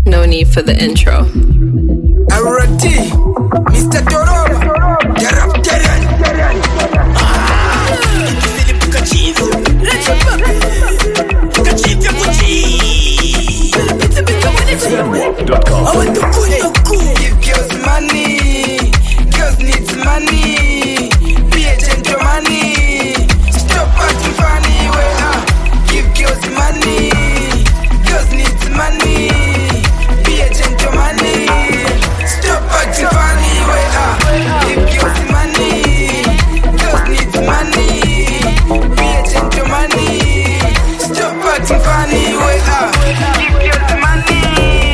No need for the intro. Already, Mr. Toroma, Jarapterian. Give girls money, girls needs money. Be a gentleman, stop acting funny. Give girls money, girls needs money. Be a gentleman, stop acting funny. Give girls money, girls needs money. Be a gentleman, stop acting funny. Give girls money.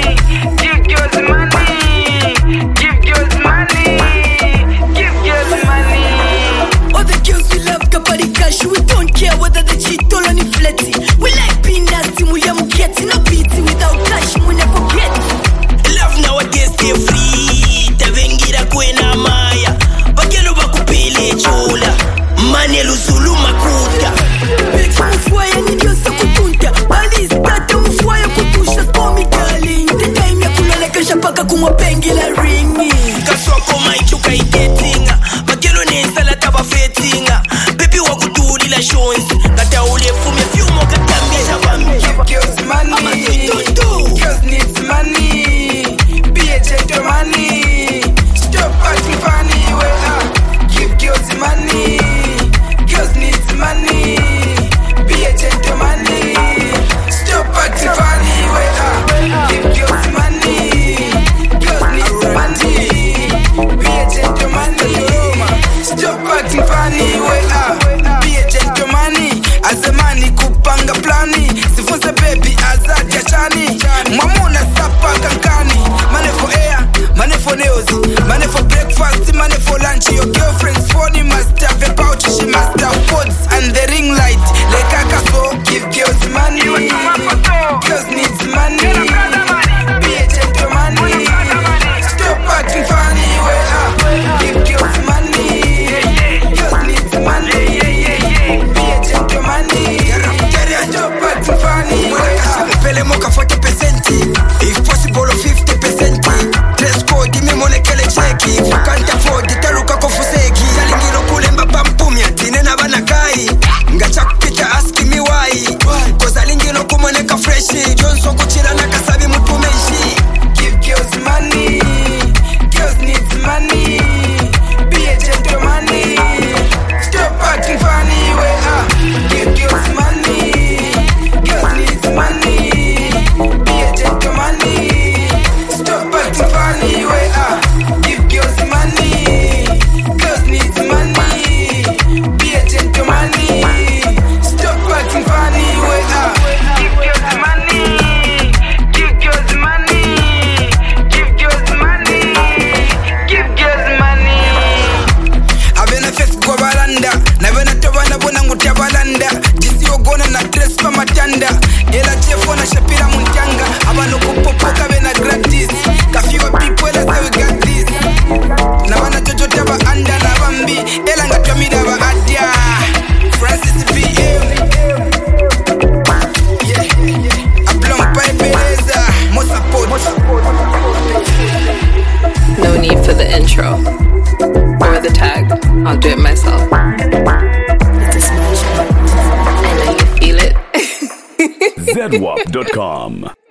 We don't care whether the cheat or any flatty. We like being nasty, we am getting no pity. Without cash, we never get. Love nowadays they free. Tavengira kwena maya. Bagelo bakupele chola. Mane luzulu makuta. Beki mufwaya nidiosa kutunta. Bali stata mufwaya kutusha. For me darling. The time ya kuloleka shapaka kumwapengi la ringi. Kaswako maichuka iketinga. Bagelo nensala taba fetinga. Baby wakuduli la shonzi. Kata ule fume fiumo katambia shabami. Give girls money, girls needs money. Be a gentleman, stop acting funny. Give girls money, girls needs money. Be a gentleman, stop acting funny. Give girls money, girls needs money. Be a gentleman, stop acting funny. Be a gentleman, as a man kupanga plani. Sifunze baby azadia chani. Mamuna sapa kankani. Money for air, money for nails, money for breakfast, money for lunch. Your girlfriend's phone must have a pouch. She must have pods and the ring light. Like a so give girls money. Girls needs money. Be a gentleman. Stop acting funny. Give girls money. Girls needs money. Be a gentleman. Stop acting funny. Pele moka 40%. If possible 50%. Dress code imemone kele cheki. If you can't afford it, taruka kofuseki. Salingiro kulemba pampumi atine na banakai. Ngacha kupita aski me why. Cause alingiro kumoneka freshi. Johnson kuchira na kasabi mutumeshi. Give girls money. Girls needs money. Be a gentleman. Stop acting funny. Give girls money. Girls needs money. Be a gentleman. Stop acting funny. Give girls money. Girls needs money. Be a gentleman. Stop acting funny. Give girls money. Give girls money. Give girls money. Give girls money. Avena face kwa balanda. Na vena tabana bona ngutia balanda. Jisi ogona na dress pa matanda. Ela chefo na shapira muntanga. Abano kupopoka vena gratis. Kafiwa people ela say we got this. Na wana jojo taba anda na bambi. Ela ngatwa mida ba adia. Francis PM. Yeah. Ablong pa epeleza. Mo support. No need for the intro or the tag. I'll do it myself. I know you feel it. zedwap.com